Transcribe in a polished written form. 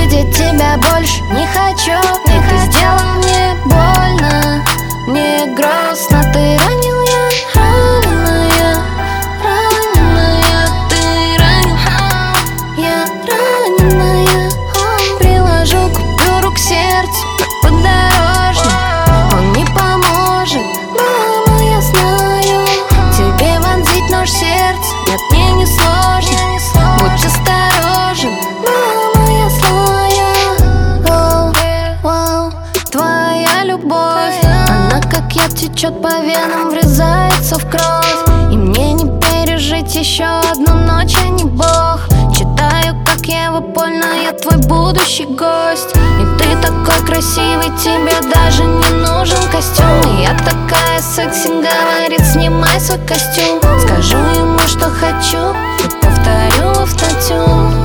видеть тебя больше не хочу. И ты сделал мне больно, мне грустно. Ты ранил, я раненая, раненая. Ты ранил, я раненая. Приложу купюру к сердцу, как подорожник, он не поможет. Мама, я знаю, тебе вонзить нож в сердце нет, мне не сложно. Будь осторожен, мама, я злая. Оу, твоя любовь, она как яд течет по венам, врезается в кровь. И мне не пережить еще одну ночь, я не бог. Читаю, как Ева Польна, я твой будущий гость. И ты такой красивый, тебе даже не нужен костюм. И я такая секси, говорит, снимай свой костюм. Скажу ему, что хочу, и повторю автотюн.